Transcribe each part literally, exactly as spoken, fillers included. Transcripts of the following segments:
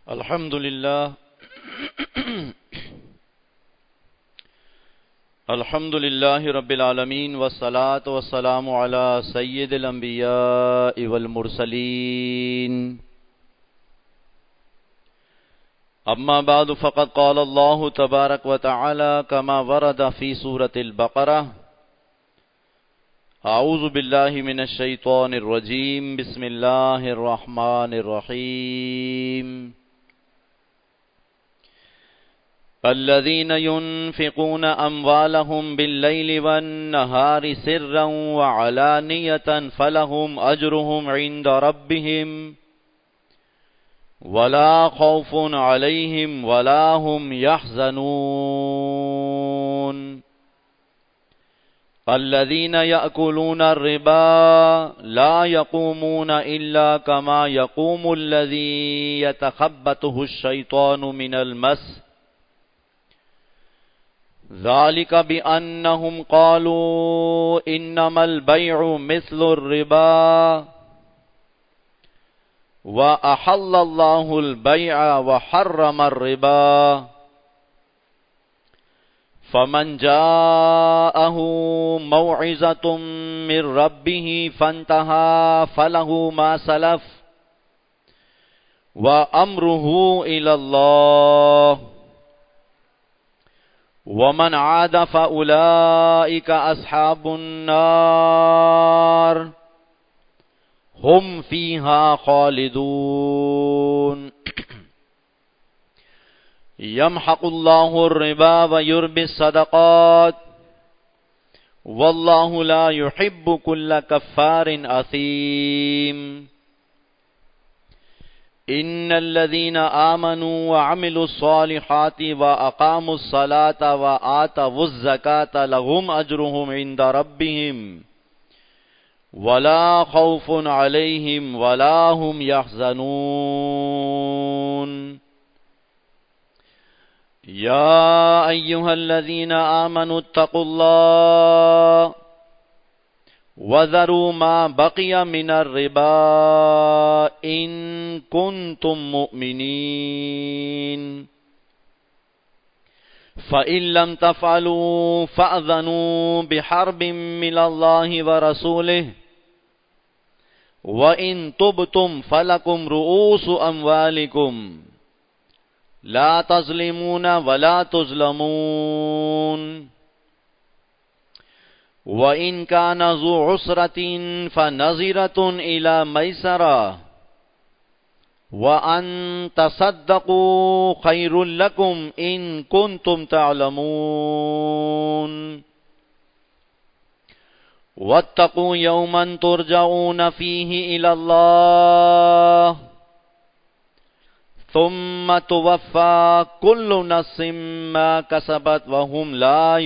الحمد لله الحمد لله رب العالمين والصلاة والسلام على سيد الأنبياء والمرسلين. أما بعد فقد قال الله تبارك وتعالى كما ورد في سورة البقرة: أعوذ بالله من الشيطان الرجيم بسم الله الرحمن الرحيم. الذين ينفقون أموالهم بالليل والنهار سرا وعلانية فلهم أجرهم عند ربهم ولا خوف عليهم ولا هم يحزنون. الذين يأكلون الربا لا يقومون إلا كما يقوم الذي يتخبطه الشيطان من المس ذلك بأنهم قالوا إنما البيع مثل الربا وأحل الله البيع وحرم الربا. فمن جاءه موعظة من ربه فانتهى فله ما سلف وأمره إلى الله ومن عاد فأولئك أصحاب النار هم فيها خالدون. يمحق الله الربا ويربي الصدقات والله لا يحب كل كفار أثيم. إن الذين آمنوا وعملوا الصالحات وأقاموا الصلاة وآتوا الزكاة لهم أجرهم عند ربهم ولا خوف عليهم ولا هم يحزنون. يا أيها الذين آمنوا اتقوا الله وذروا ما بقي من الربا إن كنتم مؤمنين فإن لم تفعلوا فأذنوا بحرب من الله ورسوله وإن تبتم فلكم رؤوس أموالكم لا تظلمون ولا تظلمون. وَإِنْ كَانَ ذُو عُسْرَةٍ فَنَظِرَةٌ إِلَى مَيْسَرَةٍ وَأَنْ تَصَدَّقُوا خَيْرٌ لَكُمْ إِنْ كُنْتُمْ تَعْلَمُونَ. وَاتَّقُوا يَوْمًا تُرْجَعُونَ فِيهِ إِلَى اللَّهِ ثُمَّ تُوَفَّى كُلُّ نَفْسٍ مَا كَسَبَتْ وَهُمْ لَا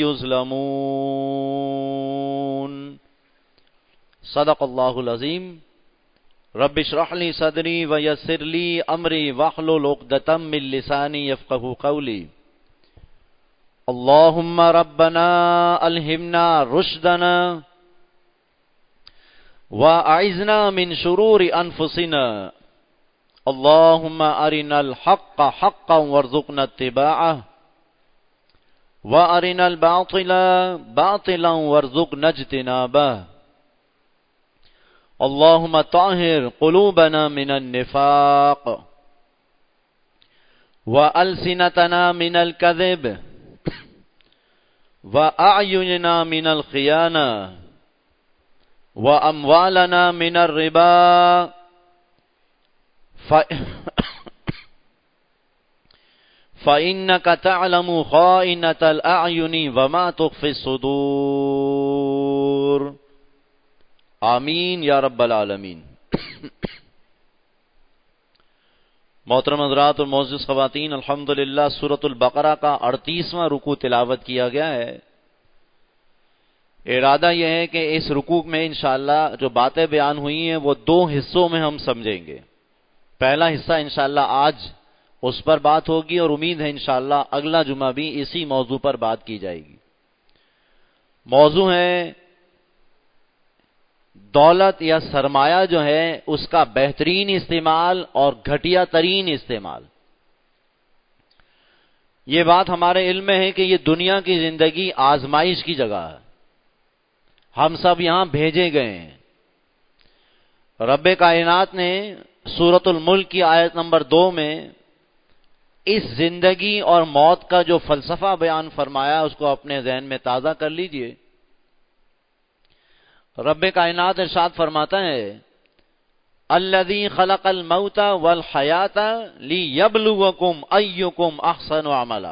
يُظْلَمُونَ. صدق اللہ العظیم. رب اشرح لي صدری ويسر لي امری واحلل عقدۃ من لسانی یفقهوا قولی. اللهم ربنا الہمنا رشدنا واعذنا من شرور انفسنا. اللهم أرنا الحق حقا وارزقنا اتباعه وأرنا الباطل باطلا وارزقنا اجتنابه. اللهم طهر قلوبنا من النفاق وألسنتنا من الكذب وأعيننا من الخيانة وأموالنا من الربا فَإِنَّكَ تَعْلَمُ خَائِنَةَ الْأَعْيُنِ وَمَا تُخْفِي الصُّدُورُ. آمین یا رب العالمین. محترم حضرات اور معزز خواتین، الحمدللہ سورۃ البقرہ کا اڑتیسواں رکوع تلاوت کیا گیا ہے. ارادہ یہ ہے کہ اس رکوع میں انشاءاللہ جو باتیں بیان ہوئی ہیں وہ دو حصوں میں ہم سمجھیں گے. پہلا حصہ انشاءاللہ آج اس پر بات ہوگی اور امید ہے انشاءاللہ اگلا جمعہ بھی اسی موضوع پر بات کی جائے گی. موضوع ہے دولت یا سرمایہ جو ہے اس کا بہترین استعمال اور گھٹیا ترین استعمال. یہ بات ہمارے علم میں ہے کہ یہ دنیا کی زندگی آزمائش کی جگہ ہے. ہم سب یہاں بھیجے گئے ہیں. رب کائنات نے سورۃ الملک کی آیت نمبر دو میں اس زندگی اور موت کا جو فلسفہ بیان فرمایا اس کو اپنے ذہن میں تازہ کر لیجئے. رب کائنات ارشاد فرماتا ہے الذی خلق الموت والحیات لیبلوکم ایکم احسن عملا.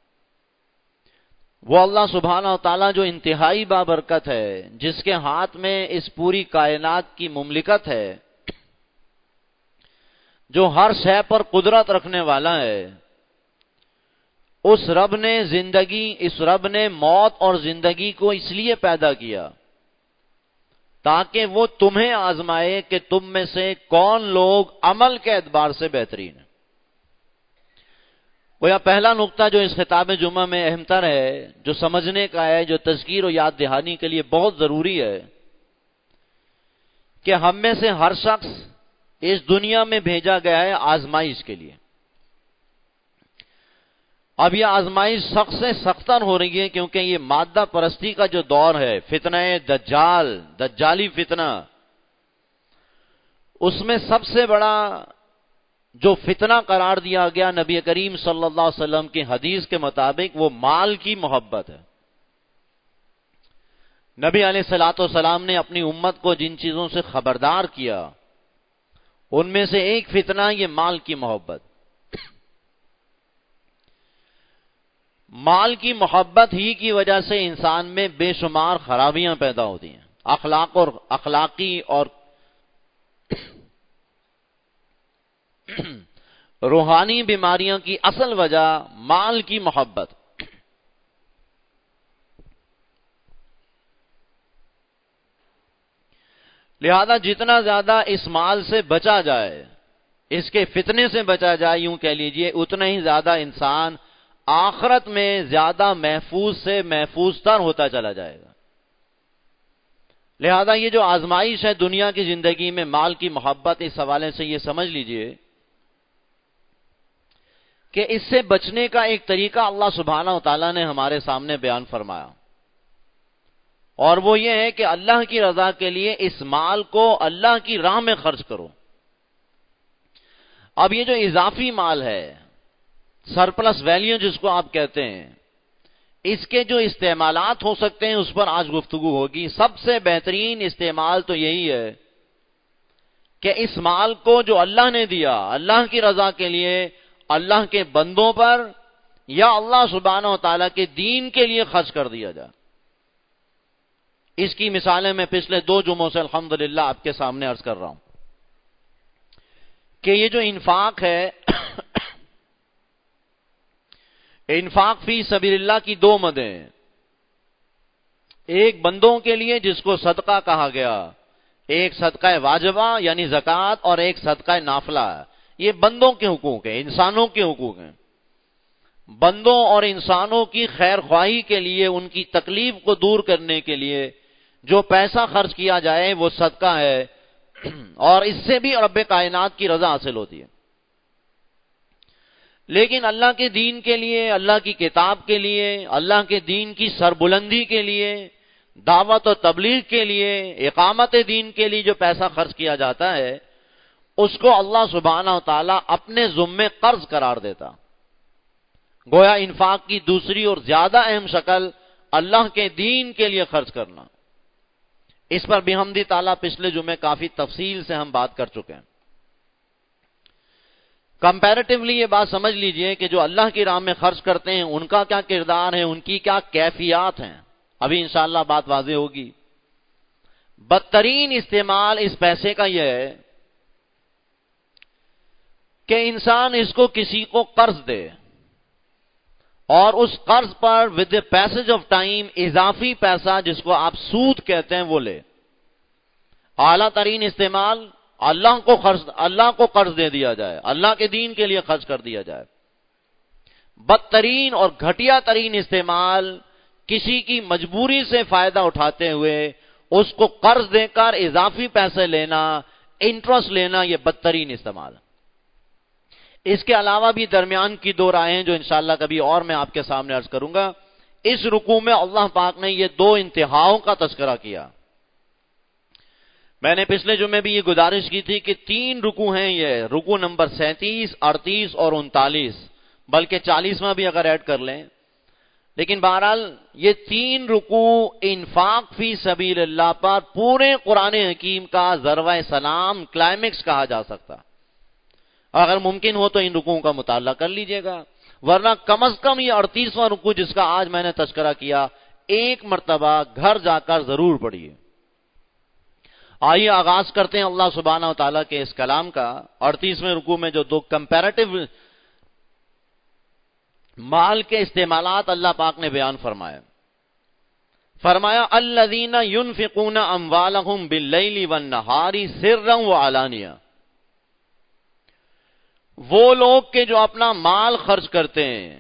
وہ اللہ سبحانہ و تعالیٰ جو انتہائی بابرکت ہے، جس کے ہاتھ میں اس پوری کائنات کی مملکت ہے، جو ہر شے پر قدرت رکھنے والا ہے، اس رب نے زندگی اس رب نے موت اور زندگی کو اس لیے پیدا کیا تاکہ وہ تمہیں آزمائے کہ تم میں سے کون لوگ عمل کے اعتبار سے بہترین ہیں. وہ یہ پہلا نقطہ جو اس خطاب جمعہ میں اہم تر ہے، جو سمجھنے کا ہے، جو تذکیر و یاد دہانی کے لیے بہت ضروری ہے کہ ہم میں سے ہر شخص اس دنیا میں بھیجا گیا ہے آزمائش کے لیے. اب یہ آزمائش سخت سے سختر ہو رہی ہے کیونکہ یہ مادہ پرستی کا جو دور ہے، فتنہ دجال، دجالی فتنہ، اس میں سب سے بڑا جو فتنہ قرار دیا گیا نبی کریم صلی اللہ علیہ وسلم کی حدیث کے مطابق وہ مال کی محبت ہے. نبی علیہ الصلوۃ والسلام نے اپنی امت کو جن چیزوں سے خبردار کیا ان میں سے ایک فتنہ یہ مال کی محبت. مال کی محبت ہی کی وجہ سے انسان میں بے شمار خرابیاں پیدا ہوتی ہیں. اخلاق اور اخلاقی اور روحانی بیماریوں کی اصل وجہ مال کی محبت. لہذا جتنا زیادہ اس مال سے بچا جائے، اس کے فتنے سے بچا جائے یوں کہہ لیجئے، اتنا ہی زیادہ انسان آخرت میں زیادہ محفوظ سے محفوظ تر ہوتا چلا جائے گا. لہذا یہ جو آزمائش ہے دنیا کی زندگی میں مال کی محبت، اس حوالے سے یہ سمجھ لیجئے کہ اس سے بچنے کا ایک طریقہ اللہ سبحانہ و تعالیٰ نے ہمارے سامنے بیان فرمایا، اور وہ یہ ہے کہ اللہ کی رضا کے لیے اس مال کو اللہ کی راہ میں خرچ کرو. اب یہ جو اضافی مال ہے، سرپلس ویلیو جس کو آپ کہتے ہیں، اس کے جو استعمالات ہو سکتے ہیں اس پر آج گفتگو ہوگی. سب سے بہترین استعمال تو یہی ہے کہ اس مال کو جو اللہ نے دیا اللہ کی رضا کے لیے اللہ کے بندوں پر یا اللہ سبحانہ و تعالیٰ کے دین کے لیے خرچ کر دیا جائے. اس کی مثالیں میں پچھلے دو جمعوں سے الحمدللہ آپ کے سامنے عرض کر رہا ہوں کہ یہ جو انفاق ہے، انفاق فی سبیل اللہ کی دو مدیں، ایک بندوں کے لیے جس کو صدقہ کہا گیا، ایک صدقہ واجبہ یعنی زکوٰۃ، اور ایک صدقہ نافلہ. یہ بندوں کے حقوق ہیں، انسانوں کے حقوق ہیں. بندوں اور انسانوں کی خیر خواہی کے لیے، ان کی تکلیف کو دور کرنے کے لیے جو پیسہ خرچ کیا جائے وہ صدقہ ہے، اور اس سے بھی رب کائنات کی رضا حاصل ہوتی ہے. لیکن اللہ کے دین کے لیے، اللہ کی کتاب کے لیے، اللہ کے دین کی سربلندی کے لیے، دعوت و تبلیغ کے لیے، اقامت دین کے لیے جو پیسہ خرچ کیا جاتا ہے اس کو اللہ سبحانہ و تعالیٰ اپنے ذمے قرض قرار دیتا. گویا انفاق کی دوسری اور زیادہ اہم شکل اللہ کے دین کے لیے خرچ کرنا. اس پر بحمدی تعالیٰ پچھلے جمعے کافی تفصیل سے ہم بات کر چکے ہیں. کمپیریٹیولی یہ بات سمجھ لیجئے کہ جو اللہ کی راہ میں خرچ کرتے ہیں ان کا کیا کردار ہے، ان کی کیا کیفیات ہیں، ابھی انشاءاللہ بات واضح ہوگی. بدترین استعمال اس پیسے کا یہ ہے کہ انسان اس کو کسی کو قرض دے اور اس قرض پر ود پیسج آف ٹائم اضافی پیسہ جس کو آپ سود کہتے ہیں وہ لے. اعلیٰ ترین استعمال اللہ کو قرض اللہ کو قرض دے دیا جائے، اللہ کے دین کے لیے خرچ کر دیا جائے. بدترین اور گھٹیا ترین استعمال کسی کی مجبوری سے فائدہ اٹھاتے ہوئے اس کو قرض دے کر اضافی پیسے لینا، انٹرسٹ لینا، یہ بدترین استعمال. اس کے علاوہ بھی درمیان کی دو رائے ہیں جو انشاءاللہ کبھی اور میں آپ کے سامنے عرض کروں گا. اس رکوع میں اللہ پاک نے یہ دو انتہاؤں کا تذکرہ کیا. میں نے پچھلے جمعے بھی یہ گزارش کی تھی کہ تین رکوع ہیں یہ، رکوع نمبر سینتیس، اڑتیس اور انتالیس، بلکہ چالیسواں بھی اگر ایڈ کر لیں. لیکن بہرحال یہ تین رکوع انفاق فی سبیل اللہ پر پورے قرآن حکیم کا ذروہ سلام، کلائمیکس کہا جا سکتا. اگر ممکن ہو تو ان رکوعوں کا مطالعہ کر لیجئے گا، ورنہ کم از کم یہ اڑتیسواں رکوع جس کا آج میں نے تذکرہ کیا ایک مرتبہ گھر جا کر ضرور پڑھیے. آئیے آغاز کرتے ہیں اللہ سبحانہ و تعالیٰ کے اس کلام کا. اڑتیسویں رکوع میں جو دو کمپیریٹو مال کے استعمالات اللہ پاک نے بیان فرمایا. فرمایا الذین ينفقون اموالهم باللیل والنہار سرا وعلانیہ، وہ لوگ کہ جو اپنا مال خرچ کرتے ہیں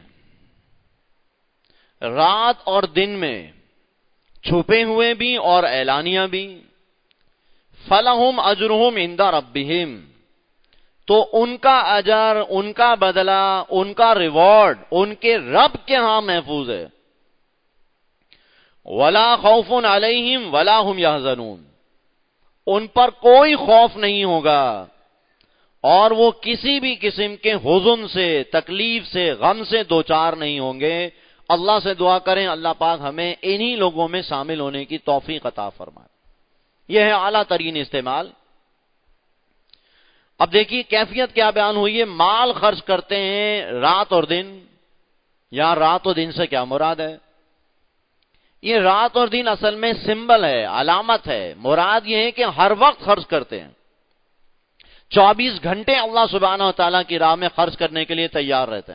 رات اور دن میں، چھپے ہوئے بھی اور اعلانیہ بھی. فلہم اجرہم عند ربہم، تو ان کا اجر، ان کا بدلہ، ان کا ریوارڈ ان کے رب کے ہاں محفوظ ہے. ولا خوف علیہم ولا ہم یحزنون، ان پر کوئی خوف نہیں ہوگا اور وہ کسی بھی قسم کے حزن سے، تکلیف سے، غم سے دوچار نہیں ہوں گے. اللہ سے دعا کریں اللہ پاک ہمیں انہی لوگوں میں شامل ہونے کی توفیق عطا فرمائے. یہ ہے اعلیٰ ترین استعمال. اب دیکھیے کیفیت کیا بیان ہوئی ہے. مال خرچ کرتے ہیں رات اور دن. یہاں رات اور دن سے کیا مراد ہے؟ یہ رات اور دن اصل میں سمبل ہے، علامت ہے. مراد یہ ہے کہ ہر وقت خرچ کرتے ہیں، چوبیس گھنٹے اللہ سبحانہ و تعالیٰ کی راہ میں خرچ کرنے کے لیے تیار رہتے ہیں.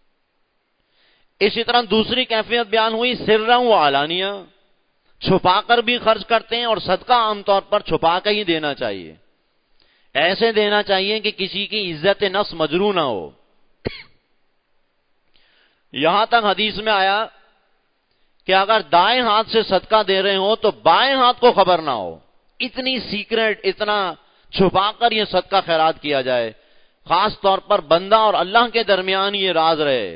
اسی طرح دوسری کیفیت بیان ہوئی سرا و علانیہ، چھپا کر بھی خرچ کرتے ہیں، اور صدقہ عام طور پر چھپا کر ہی دینا چاہیے. ایسے دینا چاہیے کہ کسی کی عزت نفس مجروح نہ ہو. یہاں تک حدیث میں آیا کہ اگر دائیں ہاتھ سے صدقہ دے رہے ہو تو بائیں ہاتھ کو خبر نہ ہو. اتنی سیکرٹ، اتنا چھپا کر یہ صدقہ خیرات کیا جائے، خاص طور پر بندہ اور اللہ کے درمیان یہ راز رہے.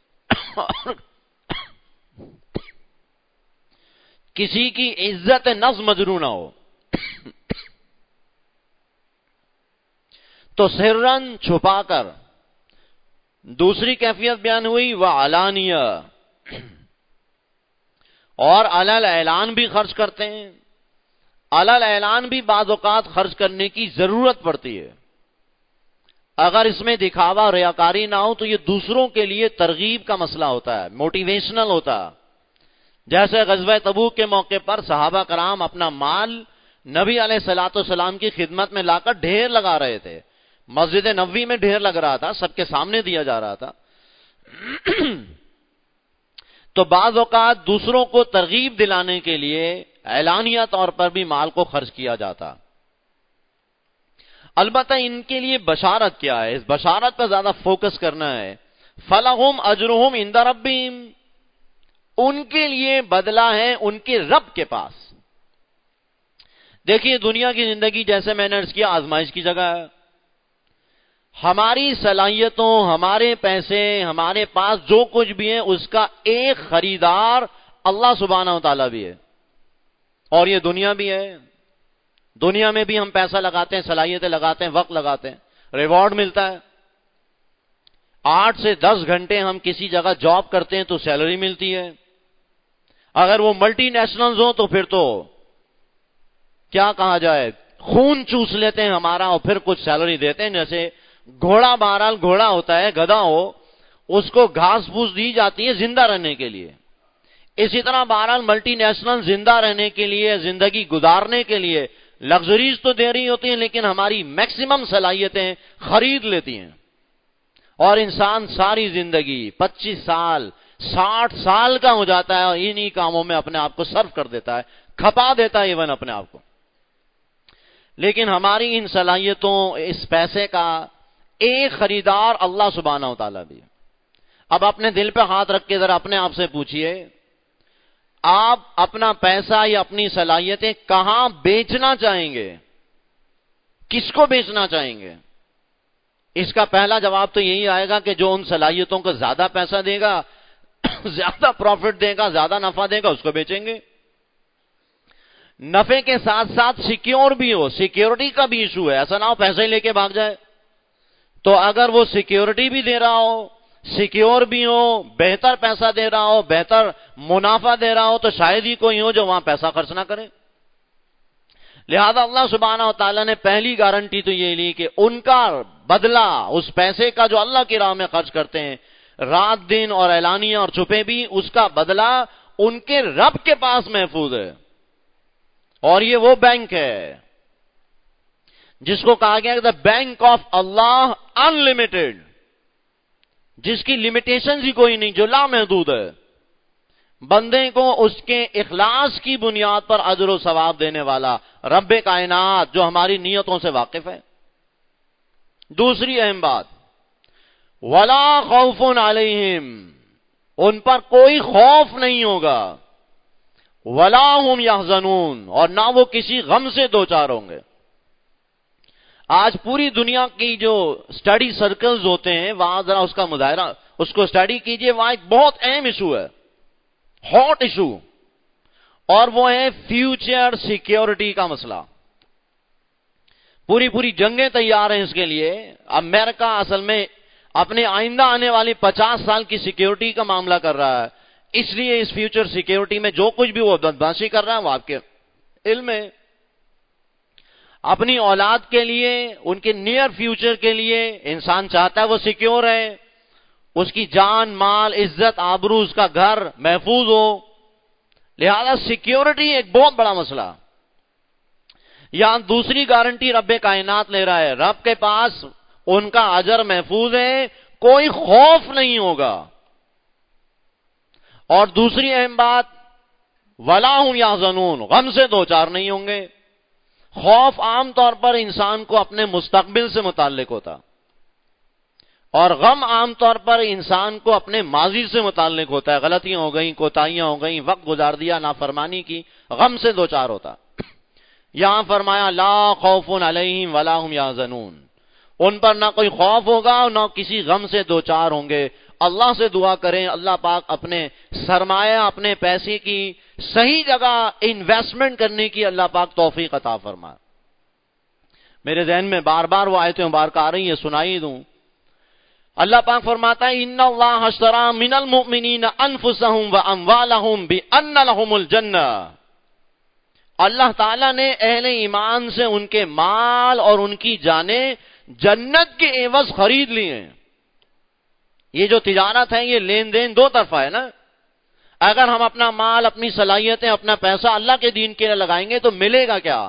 کسی کی عزت نفس مجروح نہ ہو. تو سرن، چھپا کر. دوسری کیفیت بیان ہوئی وہ علانیہ، اور علل اعلان بھی خرچ کرتے ہیں. علل اعلان بھی بعض اوقات خرچ کرنے کی ضرورت پڑتی ہے. اگر اس میں دکھاوا ریاکاری نہ ہو تو یہ دوسروں کے لیے ترغیب کا مسئلہ ہوتا ہے، موٹیویشنل ہوتا ہے. جیسے غزوہ تبوک کے موقع پر صحابہ کرام اپنا مال نبی علیہ الصلوۃ والسلام کی خدمت میں لا کر ڈھیر لگا رہے تھے. مسجد نبوی میں ڈھیر لگ رہا تھا، سب کے سامنے دیا جا رہا تھا. تو بعض اوقات دوسروں کو ترغیب دلانے کے لیے اعلانیہ طور پر بھی مال کو خرچ کیا جاتا. البتہ ان کے لیے بشارت کیا ہے؟ اس بشارت پر زیادہ فوکس کرنا ہے. فلہم اجرہم عند ربہم، ان کے لیے بدلہ ہے ان کے رب کے پاس. دیکھیے دنیا کی زندگی جیسے میں نے عرض کیا آزمائش کی جگہ ہے. ہماری صلاحیتوں، ہمارے پیسے، ہمارے پاس جو کچھ بھی ہے اس کا ایک خریدار اللہ سبحانہ و تعالیٰ بھی ہے، اور یہ دنیا بھی ہے. دنیا میں بھی ہم پیسہ لگاتے ہیں، صلاحیتیں لگاتے ہیں، وقت لگاتے ہیں، ریوارڈ ملتا ہے. آٹھ سے دس گھنٹے ہم کسی جگہ جاب کرتے ہیں تو سیلری ملتی ہے. اگر وہ ملٹی نیشنلز ہوں تو پھر تو کیا کہا جائے، خون چوس لیتے ہیں ہمارا اور پھر کچھ سیلری دیتے ہیں. جیسے گھوڑا، بہرحال گھوڑا ہوتا ہے، گدھا ہو، اس کو گھاس پھوس دی جاتی ہے زندہ رہنے کے لیے. اسی طرح بہرحال ملٹی نیشنل زندہ رہنے کے لیے، زندگی گزارنے کے لیے لگژریز تو دے رہی ہوتی ہیں، لیکن ہماری میکسیمم صلاحیتیں خرید لیتی ہیں. اور انسان ساری زندگی پچیس سال، ساٹھ سال کا ہو جاتا ہے اور انہی کاموں میں اپنے آپ کو صرف کر دیتا ہے، کھپا دیتا ہے ایون اپنے آپ کو. لیکن ہماری ان صلاحیتوں، اس پیسے کا ایک خریدار اللہ سبحانہ و تعالیٰ بھی. اب اپنے دل پہ ہاتھ رکھ کے ذرا اپنے آپ سے پوچھئے، آپ اپنا پیسہ یا اپنی صلاحیتیں کہاں بیچنا چاہیں گے؟ کس کو بیچنا چاہیں گے؟ اس کا پہلا جواب تو یہی آئے گا کہ جو ان صلاحیتوں کو زیادہ پیسہ دے گا، زیادہ پروفٹ دے گا، زیادہ نفع دے گا، اس کو بیچیں گے۔ نفع کے ساتھ ساتھ سیکیور بھی ہو، سیکیورٹی کا بھی ایشو ہے، ایسا نہ ہو پیسے لے کے بھاگ جائے۔ تو اگر وہ سیکیورٹی بھی دے رہا ہو، سیکیور بھی ہو، بہتر پیسہ دے رہا ہو، بہتر منافع دے رہا ہو، تو شاید ہی کوئی ہو جو وہاں پیسہ خرچ نہ کرے۔ لہذا اللہ سبحانہ و تعالیٰ نے پہلی گارنٹی تو یہ لی کہ ان کا بدلہ، اس پیسے کا جو اللہ کی راہ میں خرچ کرتے ہیں، رات دن اور اعلانیہ اور چھپے بھی، اس کا بدلہ ان کے رب کے پاس محفوظ ہے۔ اور یہ وہ بینک ہے جس کو کہا گیا کہ the bank of Allah in limited, جس کی لمیٹیشن ہی کوئی نہیں، جو لامحدود ہے، بندے کو اس کے اخلاص کی بنیاد پر اجر و ثواب دینے والا رب کائنات جو ہماری نیتوں سے واقف ہے۔ دوسری اہم بات، ولا خوف علیہم، ان پر کوئی خوف نہیں ہوگا، ولا هم یحزنون، اور نہ وہ کسی غم سے دوچار ہوں گے۔ آج پوری دنیا کی جو سٹڈی سرکلز ہوتے ہیں، وہاں ذرا اس کا مظاہرہ، اس کو سٹڈی کیجئے، وہاں ایک بہت اہم ایشو ہے، ہاٹ ایشو، اور وہ ہے فیوچر سیکیورٹی کا مسئلہ۔ پوری پوری جنگیں تیار ہیں اس کے لیے۔ امریکہ اصل میں اپنے آئندہ آنے والی پچاس سال کی سیکیورٹی کا معاملہ کر رہا ہے، اس لیے اس فیوچر سیکیورٹی میں جو کچھ بھی وہ بدماشی کر رہا ہے وہ آپ کے علم ہے۔ اپنی اولاد کے لیے، ان کے نیئر فیوچر کے لیے انسان چاہتا ہے وہ سیکیور ہے، اس کی جان، مال، عزت، آبرو، اس کا گھر محفوظ ہو۔ لہذا سیکیورٹی ایک بہت بڑا مسئلہ۔ یہاں دوسری گارنٹی رب کائنات لے رہا ہے، رب کے پاس ان کا اجر محفوظ ہے، کوئی خوف نہیں ہوگا۔ اور دوسری اہم بات، ولا هم یحزنون، غم سے دوچار نہیں ہوں گے۔ خوف عام طور پر انسان کو اپنے مستقبل سے متعلق ہوتا، اور غم عام طور پر انسان کو اپنے ماضی سے متعلق ہوتا ہے، غلطیاں ہو گئیں، کوتاہیاں ہو گئیں، وقت گزار دیا، نافرمانی کی، غم سے دوچار ہوتا۔ یہاں فرمایا لا خوف علیہم ولا هم یحزنون، ان پر نہ کوئی خوف ہوگا اور نہ کسی غم سے دوچار ہوں گے۔ اللہ سے دعا کریں اللہ پاک اپنے سرمایہ، اپنے پیسے کی صحیح جگہ انویسٹمنٹ کرنے کی اللہ پاک توفیق عطا فرمائے۔ میرے ذہن میں بار بار وہ آیتیں مبارکہ آ رہی ہیں، سنائی دوں۔ اللہ پاک فرماتا ہے ان اللہ اشترى من المؤمنین انفسهم واموالهم بان لهم الجنہ، اللہ تعالیٰ نے اہل ایمان سے ان کے مال اور ان کی جانیں جنت کے عوض خرید لی ہیں۔ یہ جو تجارت ہے، یہ لین دین دو طرفہ ہے نا۔ اگر ہم اپنا مال، اپنی صلاحیتیں، اپنا پیسہ اللہ کے دین کے لیے لگائیں گے تو ملے گا کیا؟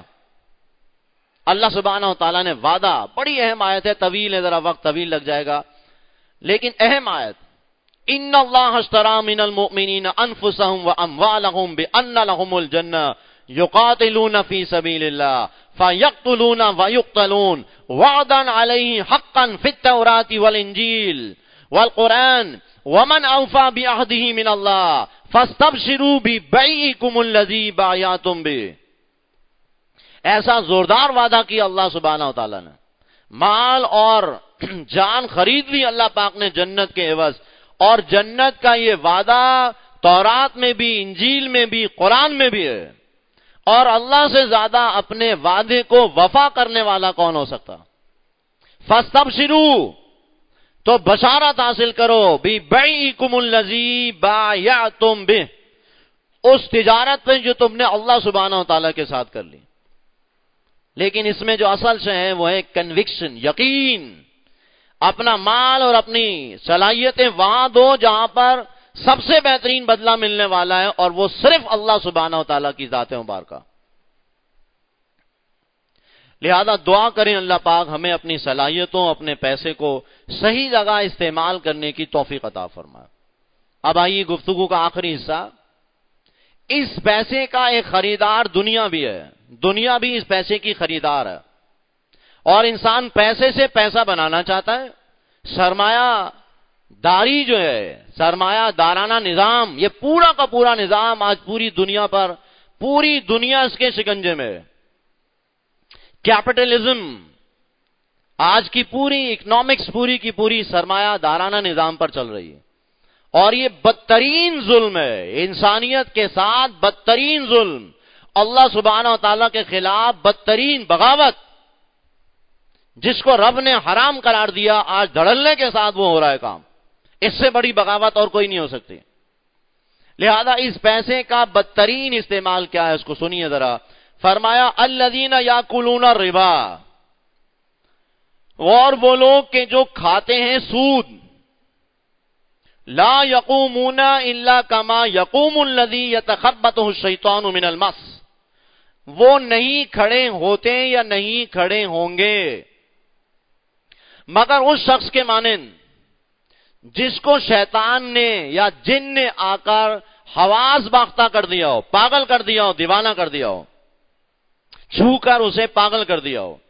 اللہ سبحانہ و تعالیٰ نے وعدہ، بڑی اہم آیت ہے، طویل ہے، ذرا وقت طویل لگ جائے گا، لیکن اہم آیت، ان اللہ اشترى من المؤمنین انفسهم واموالهم بان لهم الجنہ یقاتلون فی سبیل اللہ فیقتلون ویقتلون وعدا علیہ حقا فی التوراۃ والانجیل والقرآن ومن اوفى بعہدہ من اللہ فاستبشروا ببیعکم الذی بایعتم بہ۔ ایسا زوردار وعدہ کیا اللہ سبحانہ و تعالیٰ نے، مال اور جان خرید لی اللہ پاک نے جنت کے عوض، اور جنت کا یہ وعدہ تورات میں بھی، انجیل میں بھی، قرآن میں بھی ہے۔ اور اللہ سے زیادہ اپنے وعدے کو وفا کرنے والا کون ہو سکتا؟ فاستبشروا، تو بشارت حاصل کرو، ببیعکم الذی بایعتم بہ، اس تجارت پہ جو تم نے اللہ سبحانہ و تعالیٰ کے ساتھ کر لی۔ لیکن اس میں جو اصل سے ہے وہ ہے کنوکشن، یقین۔ اپنا مال اور اپنی صلاحیتیں وہاں دو جہاں پر سب سے بہترین بدلہ ملنے والا ہے، اور وہ صرف اللہ سبحانہ و تعالیٰ کی ذات مبارکہ۔ لہذا دعا کریں اللہ پاک ہمیں اپنی صلاحیتوں، اپنے پیسے کو صحیح جگہ استعمال کرنے کی توفیق عطا فرمائے۔ اب آئیے گفتگو کا آخری حصہ، اس پیسے کا ایک خریدار دنیا بھی ہے، دنیا بھی اس پیسے کی خریدار ہے، اور انسان پیسے سے پیسہ بنانا چاہتا ہے۔ سرمایہ داری جو ہے، سرمایہ دارانہ نظام، یہ پورا کا پورا نظام آج پوری دنیا پر، پوری دنیا اس کے شکنجے میں ہے۔ کیپٹلزم، آج کی پوری اکنامکس پوری کی پوری سرمایہ دارانہ نظام پر چل رہی ہے، اور یہ بدترین ظلم ہے، انسانیت کے ساتھ بدترین ظلم، اللہ سبحانہ و تعالیٰ کے خلاف بدترین بغاوت، جس کو رب نے حرام قرار دیا، آج دھڑلنے کے ساتھ وہ ہو رہا ہے کام۔ اس سے بڑی بغاوت اور کوئی نہیں ہو سکتی۔ لہذا اس پیسے کا بدترین استعمال کیا ہے اس کو سنیے ذرا۔ فرمایا الذین یاکلون الربا، اور وہ لوگ کہ جو کھاتے ہیں سود، لا یقومون الا کما یقوم الذی یتخبطہ الشیطان من المس، وہ نہیں کھڑے ہوتے یا نہیں کھڑے ہوں گے مگر اس شخص کے مانند جس کو شیطان نے یا جن نے آ کر حواس باختہ کر دیا ہو، پاگل کر دیا ہو، دیوانہ کر دیا ہو، چھو کر اسے پاگل کر دیا ہو۔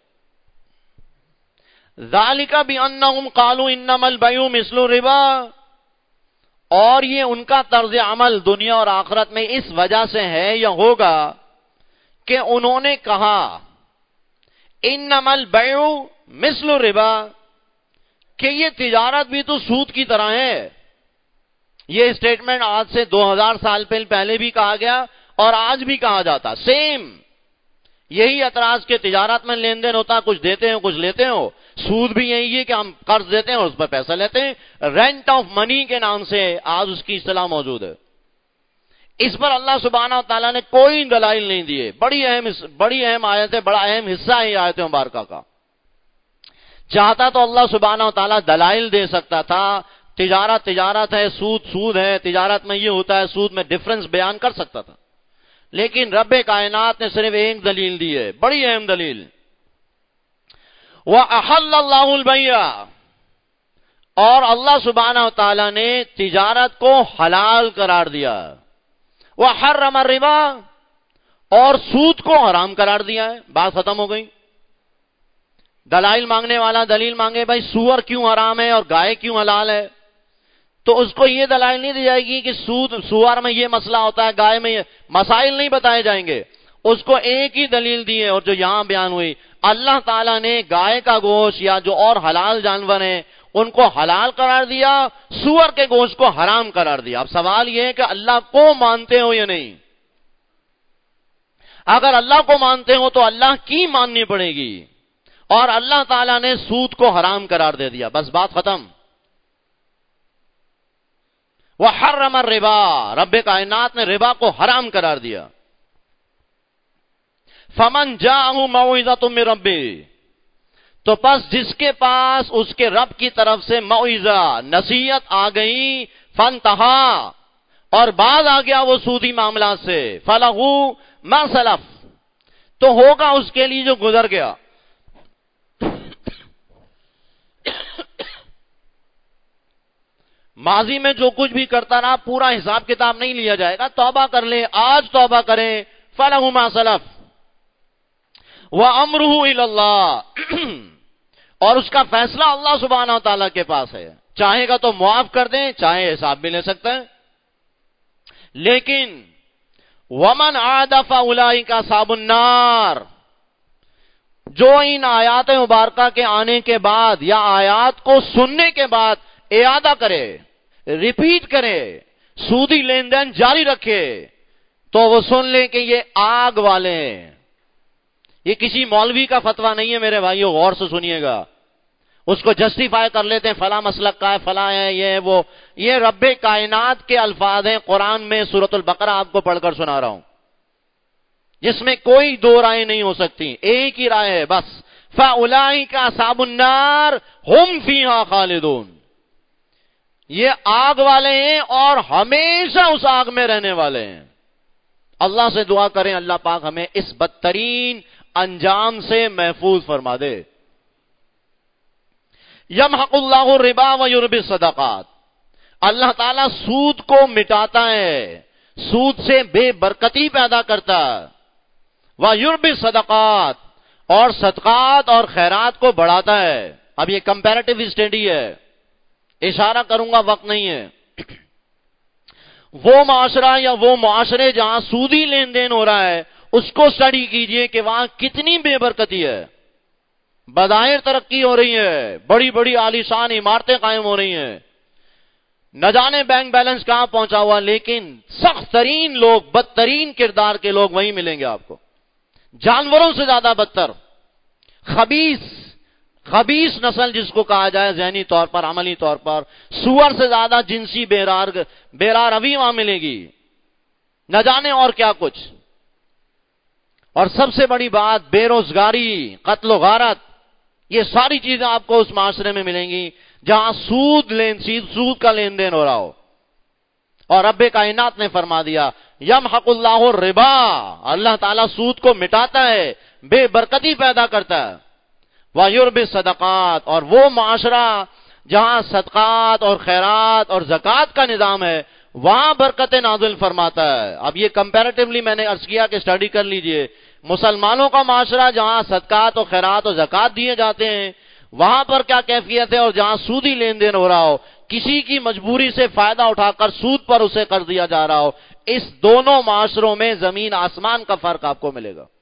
ذالک بانہم قالوا انما البیع مثل الربا، اور یہ ان کا طرز عمل دنیا اور آخرت میں اس وجہ سے ہے یا ہوگا کہ انہوں نے کہا انما البیع مثل الربا، کہ یہ تجارت بھی تو سود کی طرح ہے۔ یہ اسٹیٹمنٹ آج سے دو ہزار سال پہلے بھی کہا گیا اور آج بھی کہا جاتا، سیم یہی اعتراض کے تجارت میں لین دین ہوتا، کچھ دیتے ہیں کچھ لیتے ہو، سود بھی یہی ہے کہ ہم قرض دیتے ہیں اور اس پر پیسہ لیتے ہیں، رینٹ آف منی کے نام سے آج اس کی اصطلاح موجود ہے۔ اس پر اللہ سبحانہ و تعالیٰ نے کوئی دلائل نہیں دیے، بڑی اہم بڑی اہم آیت ہے، بڑا اہم حصہ ہے آیت مبارکہ کا۔ چاہتا تو اللہ سبحانہ و تعالیٰ دلائل دے سکتا تھا، تجارت تجارت ہے، سود سود ہے، تجارت میں یہ ہوتا ہے، سود میں ڈفرنس بیان کر سکتا تھا، لیکن رب کائنات نے صرف ایک دلیل دی ہے، بڑی اہم دلیل، وَأَحَلَّ اللَّهُ الْبَيْعَ، اور اللہ سبحانہ و تعالیٰ نے تجارت کو حلال قرار دیا، وَحَرَّمَ الرِّبَا، اور سود کو حرام قرار دیا ہے۔ بات ختم ہو گئی۔ دلائل مانگنے والا دلیل مانگے بھائی سور کیوں حرام ہے اور گائے کیوں حلال ہے، تو اس کو یہ دلائل نہیں دی جائے گی کہ سود سور میں یہ مسئلہ ہوتا ہے، گائے میں یہ مسائل نہیں بتائے جائیں گے، اس کو ایک ہی دلیل دی ہے، اور جو یہاں بیان ہوئی، اللہ تعالیٰ نے گائے کا گوشت یا جو اور حلال جانور ہیں ان کو حلال قرار دیا، سور کے گوشت کو حرام قرار دیا۔ اب سوال یہ ہے کہ اللہ کو مانتے ہو یا نہیں؟ اگر اللہ کو مانتے ہو تو اللہ کی ماننی پڑے گی، اور اللہ تعالیٰ نے سود کو حرام قرار دے دیا، بس بات ختم۔ وَحَرَّمَ الرِّبَا، رب کائنات نے ربا کو حرام قرار دیا۔ فَمَنْ جَاءَهُ مَوْعِظَةٌ مِّن رَّبِّهِ، تو پس جس کے پاس اس کے رب کی طرف سے موعظہ نصیحت آ گئی، فَانْتَهَا، اور باز آ گیا وہ سودی معاملات سے، فَلَهُ مَا سَلَفَ، تو ہوگا اس کے لیے جو گزر گیا۔ ماضی میں جو کچھ بھی کرتا رہا پورا حساب کتاب نہیں لیا جائے گا، توبہ کر لے، آج توبہ کریں، فَلَهُ مَا سَلَفَ وَأَمْرُهُ إِلَى اللَّهِ، اور اس کا فیصلہ اللہ سبحانہ و تعالیٰ کے پاس ہے، چاہے گا تو معاف کر دیں، چاہے حساب بھی لے سکتا ہے۔ لیکن وَمَنْ عَادَ فَأُولَٰئِكَ أَصْحَابُ النَّارِ، جو ان آیات مبارکہ کے آنے کے بعد یا آیات کو سننے کے بعد اعادہ کرے، ریپیٹ کرے، سودی لین دین جاری رکھے، تو وہ سن لیں کہ یہ آگ والے ہیں۔ یہ کسی مولوی کا فتویٰ نہیں ہے میرے بھائیو، غور سے سنیے گا، اس کو جسٹیفائی کر لیتے ہیں، فلاں مسلک کا ہے، فلاں ہے، یہ ہے وہ، یہ رب کائنات کے الفاظ ہیں، قرآن میں سورۃ البقرہ آپ کو پڑھ کر سنا رہا ہوں، جس میں کوئی دو رائے نہیں ہو سکتی، ایک ہی رائے ہے بس، فَأُولَٰئِكَ أَصْحَابُ النَّارِ هُمْ فِيهَا خَالِدُونَ، یہ آگ والے ہیں اور ہمیشہ اس آگ میں رہنے والے ہیں۔ اللہ سے دعا کریں اللہ پاک ہمیں اس بدترین انجام سے محفوظ فرما دے۔ یمحق اللہ الربا ویربی الصدقات، اللہ تعالیٰ سود کو مٹاتا ہے، سود سے بے برکتی پیدا کرتا ہے، ویربی الصدقات، اور صدقات اور خیرات کو بڑھاتا ہے۔ اب یہ کمپیریٹیو اسٹڈی ہے، اشارہ کروں گا وقت نہیں ہے۔ وہ معاشرہ یا وہ معاشرے جہاں سودی لین دین ہو رہا ہے اس کو اسٹڈی کیجئے کہ وہاں کتنی بے برکتی ہے، بظاہر ترقی ہو رہی ہے، بڑی بڑی عالیشان عمارتیں قائم ہو رہی ہیں، نہ جانے بینک بیلنس کہاں پہنچا ہوا، لیکن سخت ترین لوگ، بدترین کردار کے لوگ وہیں ملیں گے آپ کو، جانوروں سے زیادہ بدتر، خبیث خبیث نسل جس کو کہا جائے ذہنی طور پر، عملی طور پر، سور سے زیادہ جنسی بیرار بیرار روی وہاں ملے گی، نہ جانے اور کیا کچھ۔ اور سب سے بڑی بات بے روزگاری، قتل و غارت، یہ ساری چیزیں آپ کو اس معاشرے میں ملیں گی جہاں سود لین سود کا لین دین ہو رہا ہو۔ اور رب کائنات نے فرما دیا یمحق اللہ الربا، اللہ تعالیٰ سود کو مٹاتا ہے، بے برکتی پیدا کرتا ہے، وَيُرْبِ الصَّدَقَاتِ، اور وہ معاشرہ جہاں صدقات اور خیرات اور زکوٰۃ کا نظام ہے وہاں برکت نازل فرماتا ہے۔ اب یہ کمپیریٹیولی میں نے عرض کیا کہ اسٹڈی کر لیجئے، مسلمانوں کا معاشرہ جہاں صدقات اور خیرات اور زکوٰۃ دیے جاتے ہیں وہاں پر کیا کیفیت ہے، اور جہاں سودی لین دین ہو رہا ہو، کسی کی مجبوری سے فائدہ اٹھا کر سود پر اسے کر دیا جا رہا ہو، اس دونوں معاشروں میں زمین آسمان کا فرق آپ کو ملے گا۔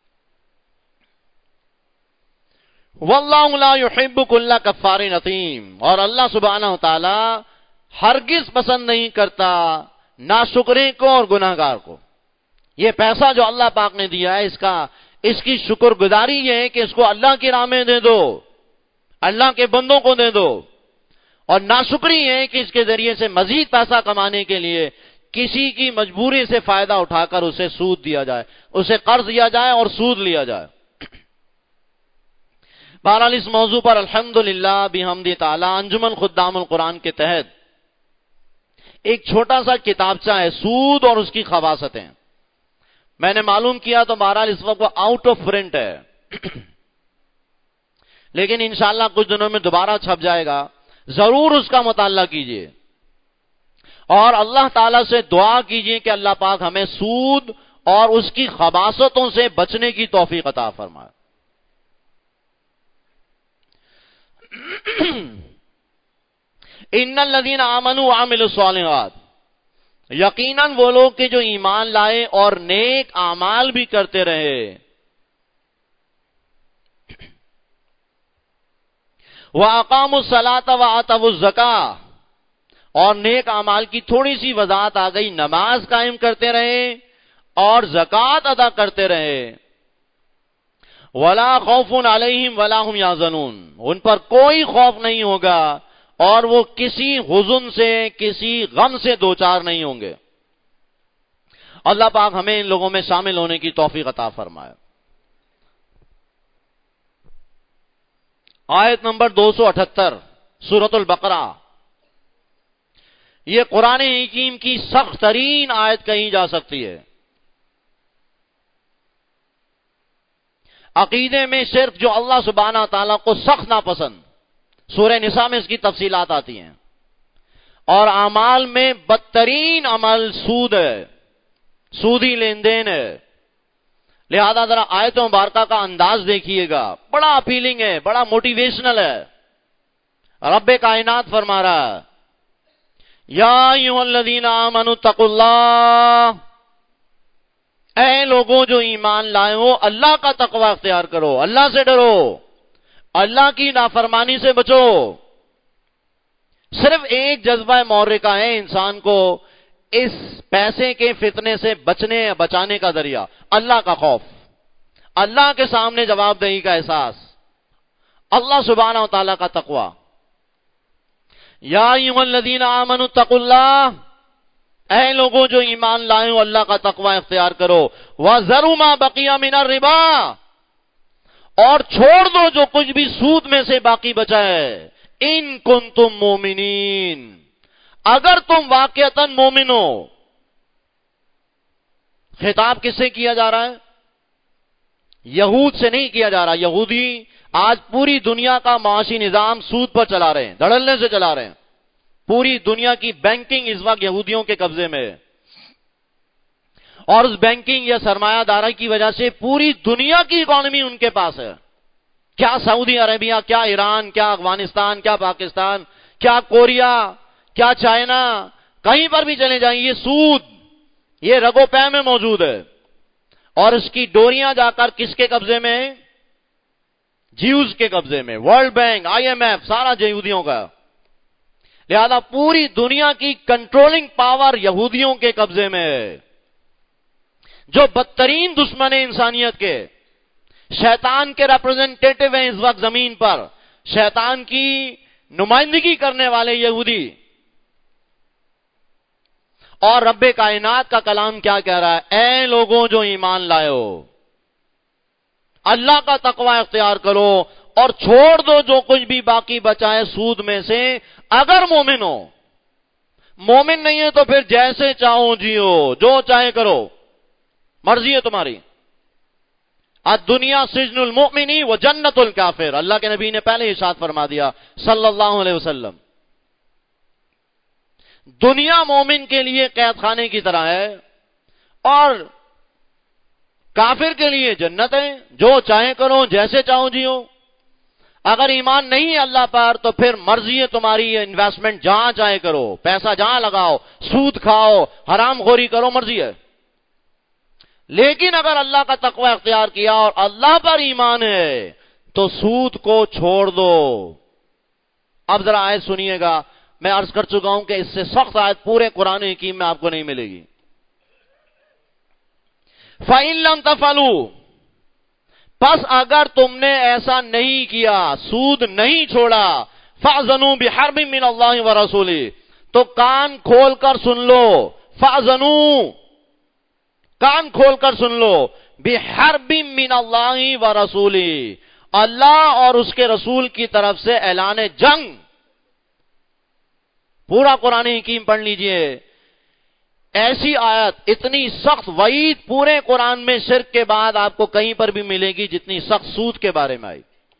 واللہ لا يحب كل کفار اثیم، اور اللہ سبحانہ و تعالی ہرگز پسند نہیں کرتا ناشکرے کو اور گناہگار کو۔ یہ پیسہ جو اللہ پاک نے دیا ہے، اس کا اس کی شکر گزاری یہ ہے کہ اس کو اللہ کی راہ میں دے دو، اللہ کے بندوں کو دے دو، اور ناشکری یہ ہے کہ اس کے ذریعے سے مزید پیسہ کمانے کے لیے کسی کی مجبوری سے فائدہ اٹھا کر اسے سود دیا جائے، اسے قرض دیا جائے اور سود لیا جائے۔ بہرحال اس موضوع پر الحمدللہ بحمد تعالی انجمن خدام القرآن کے تحت ایک چھوٹا سا کتابچہ ہے، سود اور اس کی خباثتیں۔ میں نے معلوم کیا تو بہرحال اس وقت وہ آؤٹ آف پرنٹ ہے، لیکن انشاءاللہ کچھ دنوں میں دوبارہ چھپ جائے گا، ضرور اس کا مطالعہ کیجئے اور اللہ تعالیٰ سے دعا کیجئے کہ اللہ پاک ہمیں سود اور اس کی خباثتوں سے بچنے کی توفیق عطا فرمائے۔ ان الذین آمنوا وعملوا الصالحات، یقیناً وہ لوگ کہ جو ایمان لائے اور نیک اعمال بھی کرتے رہے، وَأَقَامُوا الصَّلَاةَ وَآتَوُا الزَّكَاةَ، اور نیک اعمال کی تھوڑی سی وضاحت آ گئی، نماز قائم کرتے رہے اور زکوٰۃ ادا کرتے رہے، وَلَا خَوْفٌ عَلَيْهِمْ وَلَا هُمْ يَحْزَنُونَ، ان پر کوئی خوف نہیں ہوگا اور وہ کسی حزن سے، کسی غم سے دوچار نہیں ہوں گے۔ اللہ پاک ہمیں ان لوگوں میں شامل ہونے کی توفیق عطا فرمائے۔ آیت نمبر دو سو اٹھتر سورۃ البقرہ، یہ قرآن حکیم کی سخت ترین آیت کہی جا سکتی ہے۔ عقیدے میں شرک جو اللہ سبحانہ تعالیٰ کو سخت ناپسند، سورہ نساء میں اس کی تفصیلات آتی ہیں، اور اعمال میں بدترین عمل سود ہے، سودی لین دین ہے۔ لہذا ذرا آیت مبارکہ کا انداز دیکھیے گا، بڑا اپیلنگ ہے، بڑا موٹیویشنل ہے۔ رب کائنات فرما رہا ہے یا ایھا الذین آمنوا اتقوا اللہ، اے لوگوں جو ایمان لائے ہو اللہ کا تقوی اختیار کرو، اللہ سے ڈرو، اللہ کی نافرمانی سے بچو۔ صرف ایک جذبہ محرکہ ہے انسان کو اس پیسے کے فتنے سے بچنے بچانے کا ذریعہ، اللہ کا خوف، اللہ کے سامنے جواب دہی کا احساس، اللہ سبحانہ و تعالیٰ کا تقوی۔ یا ایھا الذین آمنوا اتقوا اللہ، اے لوگوں جو ایمان لائے ہو اللہ کا تقوی اختیار کرو، وَذَرُوا مَا بَقِیَ مِنَ الرِّبَا، اور چھوڑ دو جو کچھ بھی سود میں سے باقی بچا ہے، ان کنتم مومنین، اگر تم واقعتاً مومن ہو۔ خطاب کس سے کیا جا رہا ہے؟ یہود سے نہیں کیا جا رہا۔ یہودی آج پوری دنیا کا معاشی نظام سود پر چلا رہے ہیں، دھڑلنے سے چلا رہے ہیں، پوری دنیا کی بینکنگ اس وقت یہودیوں کے قبضے میں ہے، اور اس بینکنگ یا سرمایہ داری کی وجہ سے پوری دنیا کی اکانومی ان کے پاس ہے۔ کیا سعودی عربیہ، کیا ایران، کیا افغانستان، کیا پاکستان، کیا کوریا، کیا چائنا، کہیں پر بھی چلے جائیں یہ سود، یہ رگو پے میں موجود ہے، اور اس کی ڈوریاں جا کر کس کے قبضے میں ہیں؟ جیوز کے قبضے میں، world bank, I M F, سارا یہودیوں کا. لہذا پوری دنیا کی کنٹرولنگ پاور یہودیوں کے قبضے میں ہے، جو بدترین دشمن انسانیت کے، شیطان کے ریپرزنٹیٹو ہیں اس وقت زمین پر، شیطان کی نمائندگی کرنے والے یہودی. اور رب کائنات کا کلام کیا کہہ رہا ہے؟ اے لوگوں جو ایمان لائے ہو، اللہ کا تقوی اختیار کرو اور چھوڑ دو جو کچھ بھی باقی بچا ہے سود میں سے، اگر مومن ہو. مومن نہیں ہے تو پھر جیسے چاہو جیو، جو چاہے کرو، مرضی ہے تمہاری. الدنیا سجن المؤمنی و جنت الکافر، اللہ کے نبی نے پہلے ارشاد فرما دیا صلی اللہ علیہ وسلم. دنیا مومن کے لیے قید خانے کی طرح ہے اور کافر کے لیے جنت ہے، جو چاہے کرو، جیسے چاہو جیو. اگر ایمان نہیں ہے اللہ پر تو پھر مرضی ہے تمہاری، انویسٹمنٹ جہاں چاہے کرو، پیسہ جہاں لگاؤ، سود کھاؤ، حرام خوری کرو، مرضی ہے. لیکن اگر اللہ کا تقوی اختیار کیا اور اللہ پر ایمان ہے تو سود کو چھوڑ دو. اب ذرا آیت سنیے گا، میں عرض کر چکا ہوں کہ اس سے سخت آیت پورے قرآن حکیم میں آپ کو نہیں ملے گی. فَإِن لَمْ تَفْعَلُوا، پس اگر تم نے ایسا نہیں کیا، سود نہیں چھوڑا، فَأْذَنُوا بِحَرْبٍ مِّنَ اللَّهِ وَرَسُولِهِ، تو کان کھول کر سن لو، فَأْذَنُوا، کان کھول کر سن لو، بِحَرْبٍ مِّنَ اللَّهِ وَرَسُولِهِ، اللہ اور اس کے رسول کی طرف سے اعلان جنگ. پورا قرآن حکیم پڑھ لیجئے. ایسی آیت، اتنی سخت وعید پورے قرآن میں شرک کے بعد آپ کو کہیں پر بھی ملے گی جتنی سخت سود کے بارے میں آئی.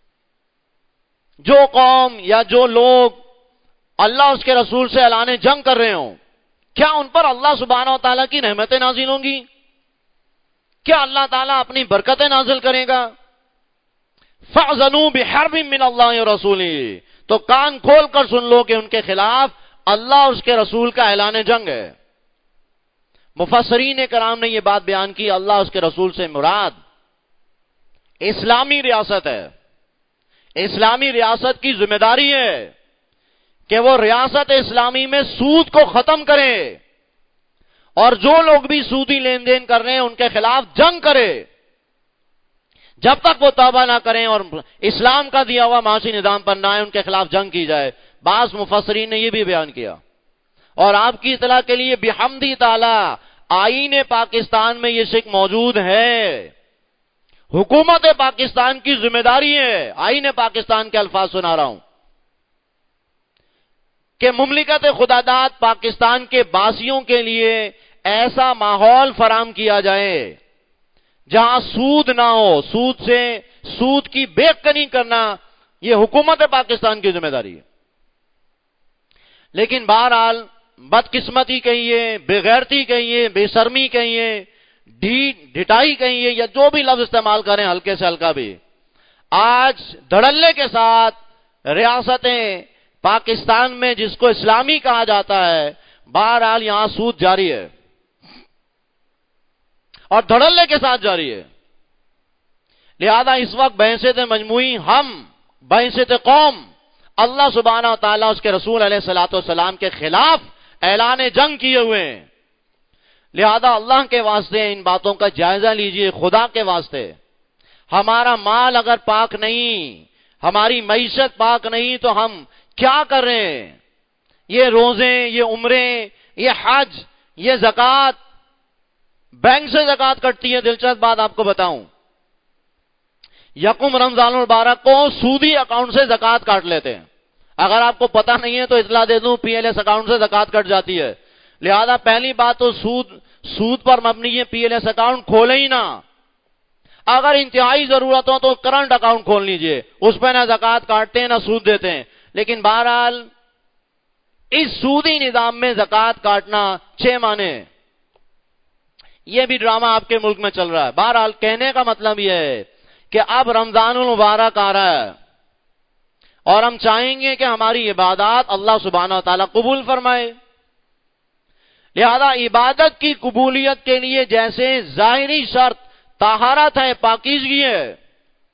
جو قوم یا جو لوگ اللہ اس کے رسول سے اعلان جنگ کر رہے ہوں، کیا ان پر اللہ سبحانہ و تعالیٰ کی رحمتیں نازل ہوں گی؟ کیا اللہ تعالیٰ اپنی برکتیں نازل کرے گا؟ فَأْذَنُوا بِحَرْبٍ مِّنَ اللَّهِ وَرَسُولِهِ، تو کان کھول کر سن لو کہ ان کے خلاف اللہ اور اس کے رسول کا اعلان جنگ ہے. مفسرین کرام نے یہ بات بیان کی، اللہ اس کے رسول سے مراد اسلامی ریاست ہے. اسلامی ریاست کی ذمہ داری ہے کہ وہ ریاست اسلامی میں سود کو ختم کرے اور جو لوگ بھی سودی لین دین کر رہے ہیں ان کے خلاف جنگ کرے. جب تک وہ توبہ نہ کریں اور اسلام کا دیا ہوا معاشی نظام پر نہ آئے، ان کے خلاف جنگ کی جائے. بعض مفسرین نے یہ بھی بیان کیا. اور آپ کی اطلاع کے لیے بحمدی تعالی آئین پاکستان میں یہ شک موجود ہے. حکومت پاکستان کی ذمہ داری ہے، آئین پاکستان کے الفاظ سنا رہا ہوں، کہ مملکت خداداد پاکستان کے باسیوں کے لیے ایسا ماحول فراہم کیا جائے جہاں سود نہ ہو. سود سے سود کی بے کنی کرنا یہ حکومت پاکستان کی ذمہ داری ہے. لیکن بہرحال بدقسمتی کہیے، بے غیرتی کہیے، بے شرمی کہیے، ڈھٹائی کہیے، یا جو بھی لفظ استعمال کریں ہلکے سے ہلکا بھی، آج دھڑلے کے ساتھ ریاستیں پاکستان میں جس کو اسلامی کہا جاتا ہے، بہرحال یہاں سود جاری ہے اور دھڑلے کے ساتھ جاری ہے. لہذا اس وقت بحثیت مجموعی ہم بحثیت قوم اللہ سبحانہ و تعالیٰ اس کے رسول علیہ الصلوۃ والسلام کے خلاف اعلان جنگ کیے ہوئے ہیں. لہذا اللہ کے واسطے ان باتوں کا جائزہ لیجئے. خدا کے واسطے ہمارا مال اگر پاک نہیں، ہماری معیشت پاک نہیں تو ہم کیا کر رہے ہیں؟ یہ روزے، یہ عمرے، یہ حج، یہ زکوٰۃ، بینک سے زکوٰۃ کٹتی ہے. دلچسپ بات آپ کو بتاؤں، یکم رمضان المبارک کو سودی اکاؤنٹ سے زکوٰۃ کاٹ لیتے ہیں. اگر آپ کو پتہ نہیں ہے تو اطلاع دے دوں، پی ایل ایس اکاؤنٹ سے زکوٰۃ کٹ جاتی ہے. لہذا پہلی بات تو سود سود پر مبنی ہے، پی ایل ایس اکاؤنٹ کھولے ہی نہ. اگر انتہائی ضرورت ہو تو کرنٹ اکاؤنٹ کھول لیجئے، اس پہ نہ زکوٰۃ کاٹتے ہیں نہ سود دیتے ہیں. لیکن بہرحال اس سودی نظام میں زکوٰۃ کاٹنا چھ مانے، یہ بھی ڈرامہ آپ کے ملک میں چل رہا ہے. بہرحال کہنے کا مطلب یہ ہے کہ اب رمضان المبارک آ رہا ہے اور ہم چاہیں گے کہ ہماری عبادات اللہ سبحانہ و تعالیٰ قبول فرمائے. لہذا عبادت کی قبولیت کے لیے جیسے ظاہری شرط طہارت ہے، پاکیزگی ہے،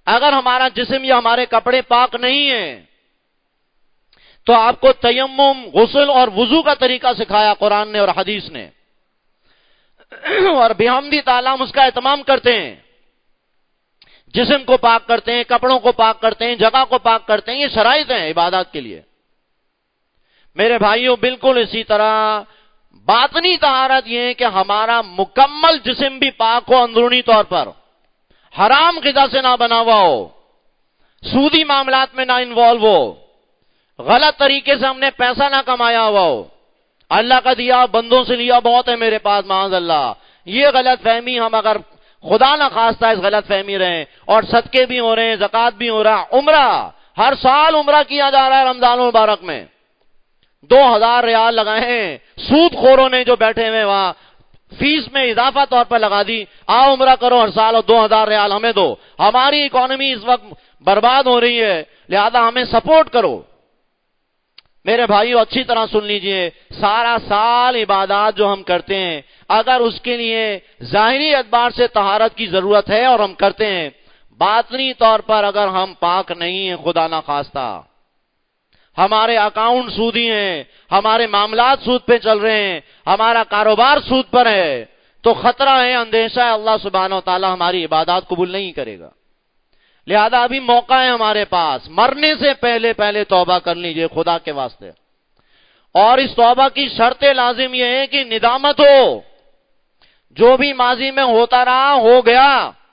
اگر ہمارا جسم یا ہمارے کپڑے پاک نہیں ہیں تو آپ کو تیمم، غسل اور وضو کا طریقہ سکھایا قرآن نے اور حدیث نے، اور بحمدی تعالی ہم اس کا اہتمام کرتے ہیں، جسم کو پاک کرتے ہیں، کپڑوں کو پاک کرتے ہیں، جگہ کو پاک کرتے ہیں. یہ شرائط ہیں عبادات کے لیے. میرے بھائیوں بالکل اسی طرح باطنی طہارت یہ ہے کہ ہمارا مکمل جسم بھی پاک ہو، اندرونی طور پر حرام غذا سے نہ بنا ہوا ہو، سودی معاملات میں نہ انوالو ہو، غلط طریقے سے ہم نے پیسہ نہ کمایا ہوا ہو، اللہ کا دیا بندوں سے لیا بہت ہے میرے پاس معاذ اللہ، یہ غلط فہمی ہم اگر خدا نہ خواستہ اس غلط فہمی رہے، اور صدقے بھی ہو رہے ہیں، زکوٰۃ بھی ہو رہا ہے، عمرہ ہر سال عمرہ کیا جا رہا ہے رمضان المبارک میں، دو ہزار ریال لگائے ہیں سود خوروں نے جو بیٹھے ہوئے وہاں، فیس میں اضافہ طور پر لگا دی، آؤ عمرہ کرو ہر سال اور دو ہزار ریال ہمیں دو. ہماری اکانومی اس وقت برباد ہو رہی ہے، لہذا ہمیں سپورٹ کرو. میرے بھائیو اچھی طرح سن لیجئے، سارا سال عبادات جو ہم کرتے ہیں اگر اس کے لیے ظاہری اعتبار سے طہارت کی ضرورت ہے اور ہم کرتے ہیں، باطنی طور پر اگر ہم پاک نہیں ہیں خدا نہ خواستہ، ہمارے اکاؤنٹ سودی ہیں، ہمارے معاملات سود پہ چل رہے ہیں، ہمارا کاروبار سود پر ہے، تو خطرہ ہے، اندیشہ ہے، اللہ سبحانہ و تعالی ہماری عبادات قبول نہیں کرے گا. لہذا ابھی موقع ہے ہمارے پاس، مرنے سے پہلے پہلے توبہ کر لیجئے خدا کے واسطے. اور اس توبہ کی شرط لازم یہ ہے کہ ندامت ہو، جو بھی ماضی میں ہوتا رہا ہو گیا،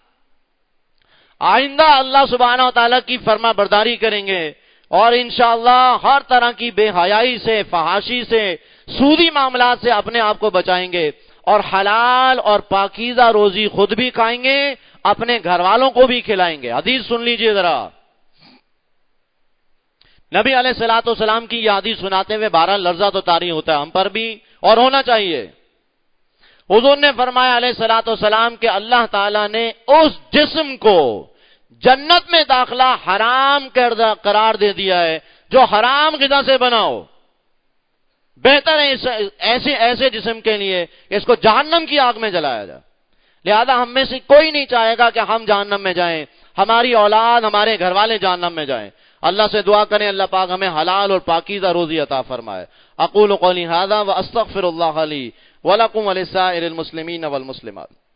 آئندہ اللہ سبحانہ و تعالیٰ کی فرما برداری کریں گے، اور انشاءاللہ ہر طرح کی بے حیائی سے، فحاشی سے، سودی معاملات سے اپنے آپ کو بچائیں گے، اور حلال اور پاکیزہ روزی خود بھی کھائیں گے، اپنے گھر والوں کو بھی کھلائیں گے. حدیث سن لیجئے ذرا، نبی علیہ الصلوۃ والسلام کی یہ حدیث سناتے ہوئے بارہ لرزہ تو طاری ہوتا ہے ہم پر بھی، اور ہونا چاہیے. حضور نے فرمایا علیہ الصلوۃ والسلام کہ اللہ تعالیٰ نے اس جسم کو جنت میں داخلہ حرام قرار دے دیا ہے جو حرام غذا سے بنا ہو. بہتر ہے ایسے ایسے جسم کے لیے کہ اس کو جہنم کی آگ میں جلایا جائے. لہذا ہم میں سے کوئی نہیں چاہے گا کہ ہم جہنم میں جائیں، ہماری اولاد، ہمارے گھر والے جہنم میں جائیں. اللہ سے دعا کریں اللہ پاک ہمیں حلال اور پاکیزہ روزی عطا فرمائے. اقول قولی ھذا واستغفر اللہ لی ولکم ولسائر المسلمین والمسلمات.